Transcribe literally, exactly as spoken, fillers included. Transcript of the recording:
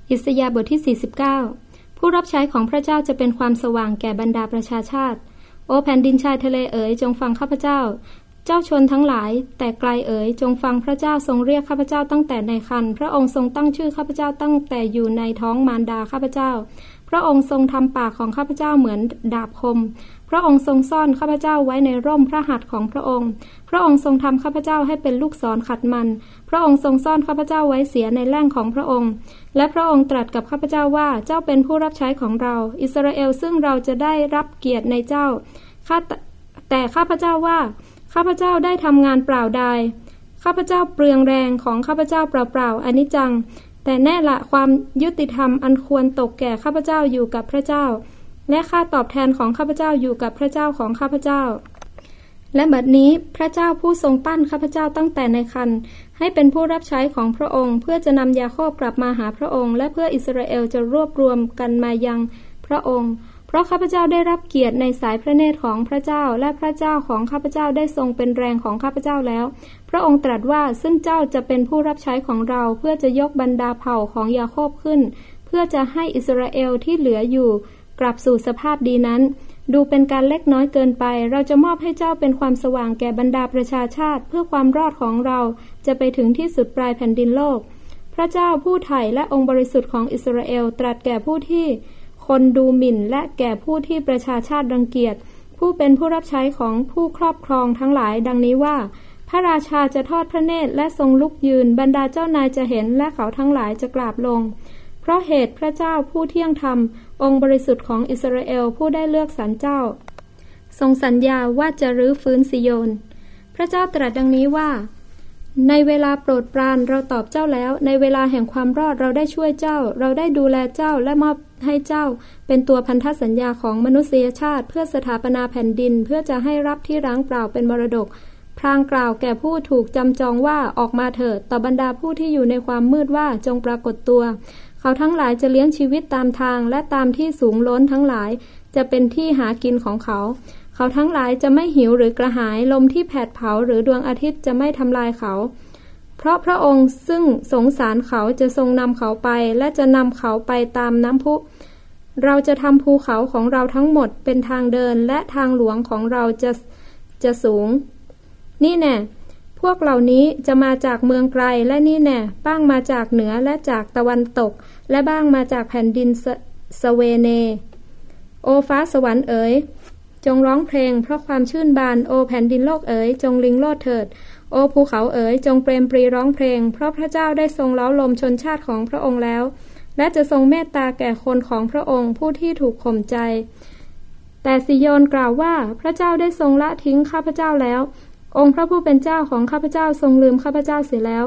อิสยาห์บทที่สี่สิบเก้าผู้รับใช้ของพระเจ้าจะเป็นความสว่างแก่บรรดาประชาชาติโอแผ่นดินชายทะเลเอ๋ยจงฟังข้าพเจ้าเจ้าชนทั้งหลายแต่ไกลเอ๋ยจงฟังพระเจ้าทรงเรียกข้าพเจ้าตั้งแต่ในครรภ์พระองค์ทรงตั้งชื่อข้าพเจ้าตั้งแต่อยู่ในท้องมารดาข้าพเจ้าพระองค์ทรงทำปากของข้าพเจ้าเหมือนดาบคมพระองค์ทรงซ่อนข้าพเจ้าไว้ในร่มพระหัตถ์ของพระองค์พระองค์ทรงทำข้าพเจ้าให้เป็นลูกศรขัดมันพระองค์ทรงซ่อนข้าพเจ้าไว้เสียในแล่งของพระองค์และพระองค์ตรัสกับข้าพเจ้าว่าเจ้าเป็นผู้รับใช้ของเราอิสราเอลซึ่งเราจะได้รับเกียรติในเจ้าแต่ข้าพเจ้าว่าข้าพเจ้าได้ทำงานเปล่าดายข้าพเจ้าเปลืองแรงของข้าพเจ้าเปล่าๆอนิจจังแต่แน่ละความยุติธรรมอันควรตกแก่ข้าพเจ้าอยู่กับพระเจ้าและค่าตอบแทนของข้าพเจ้าอยู่กับพระเจ้าของข้าพเจ้าและบัดนี้พระเจ้าผู้ทรงปั้นข้าพเจ้าตั้งแต่ในครรภ์ให้เป็นผู้รับใช้ของพระองค์เพื่อจะนำยาโคบกลับมาหาพระองค์และเพื่ออิสราเอลจะรวบรวมกันมายังพระองค์เพราะข้าพเจ้าได้รับเกียรติในสายพระเนตรของพระเจ้าและพระเจ้าของข้าพเจ้าได้ทรงเป็นแรงของข้าพเจ้าแล้วพระองค์ตรัสว่าซึ่งเจ้าจะเป็นผู้รับใช้ของเราเพื่อจะยกบรรดาเผ่าของยาโคบขึ้นเพื่อจะให้อิสราเอลที่เหลืออยู่กลับสู่สภาพดีนั้นดูเป็นการเล็กน้อยเกินไปเราจะมอบให้เจ้าเป็นความสว่างแก่บรรดาประชาชาติเพื่อความรอดของเราจะไปถึงที่สุดปลายแผ่นดินโลกพระเจ้าผู้ไถ่และองค์บริสุทธิ์ของอิสราเอลตรัสแก่ผู้ที่คนดูหมิ่นและแก่ผู้ที่ประชาชาติรังเกียจผู้เป็นผู้รับใช้ของผู้ครอบครองทั้งหลายดังนี้ว่าพระราชาจะทอดพระเนตรและทรงลุกยืนบรรดาเจ้านายจะเห็นและเขาทั้งหลายจะกราบลงเพราะเหตุพระเจ้าผู้เที่ยงธรรมองค์บริสุทธิ์ของอิสราเอลผู้ได้เลือกสรรเจ้าทรงสัญญาว่าจะรื้อฟื้นซิโยนพระเจ้าตรัสดังนี้ว่าในเวลาโปรดปรานเราตอบเจ้าแล้วในเวลาแห่งความรอดเราได้ช่วยเจ้าเราได้ดูแลเจ้าและมอบให้เจ้าเป็นตัวพันธสัญญาของมนุษยชาติเพื่อสถาปนาแผ่นดินเพื่อจะให้รับที่ร้างเปล่าเป็นมรดกพลางกล่าวแก่ผู้ถูกจำจองว่าออกมาเถิดต่อบรรดาผู้ที่อยู่ในความมืดว่าจงปรากฏตัวเขาทั้งหลายจะเลี้ยงชีวิตตามทางและตามที่สูงล้นทั้งหลายจะเป็นที่หากินของเขาเขาทั้งหลายจะไม่หิวหรือกระหายลมที่แผดเผาหรือดวงอาทิตย์จะไม่ทำลายเขาเพราะพระองค์ซึ่งสงสารเขาจะทรงนำเขาไปและจะนำเขาไปตามน้ำพุเราจะทำภูเขาของเราทั้งหมดเป็นทางเดินและทางหลวงของเราจะจะสูงนี่แน่พวกเหล่านี้จะมาจากเมืองไกลและนี่แน่บ้างมาจากเหนือและจากตะวันตกและบ้างมาจากแผ่นดินส, สเวเนโอฟ้าสวรรค์เอ๋ยจงร้องเพลงเพราะความชื่นบานโอแผ่นดินโลกเอ๋ยจงลิงโลดเถิดโอภูเขาเอ๋ยจงเปรมปรีร้องเพลงเพราะพระเจ้าได้ทรงเล้าลมชนชาติของพระองค์แล้วและจะทรงเมตตาแก่คนของพระองค์ผู้ที่ถูกข่มใจแต่ซิโยนกล่าวว่าพระเจ้าได้ทรงละทิ้งข้าพเจ้าแล้วองค์พระผู้เป็นเจ้าของข้าพเจ้าทรงลืมข้าพเจ้าเสียแล้ว